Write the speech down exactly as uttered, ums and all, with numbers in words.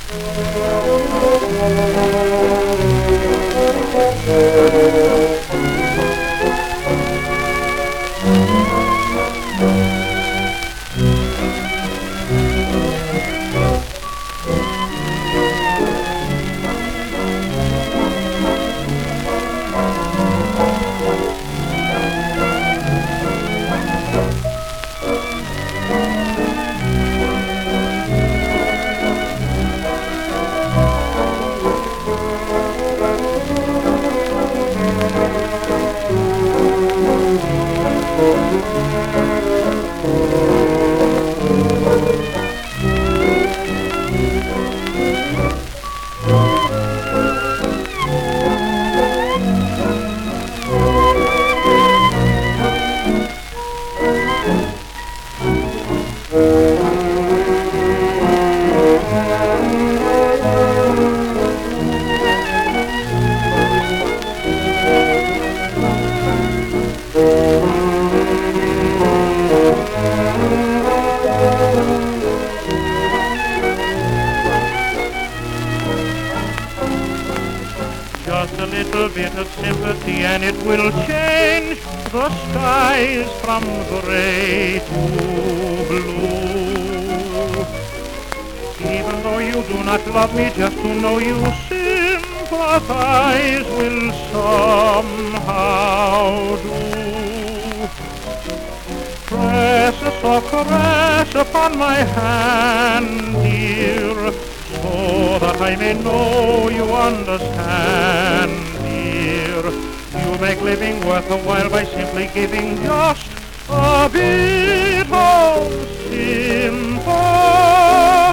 Just a little bit of sympathy and it will change the skies from gray to blue. Even though you do not love me, just to know you sympathize will somehow do. Press a soft caress upon my hand, dear, so that I may know you understand, dear. You make living worth a while by simply giving just a bit of sympathy.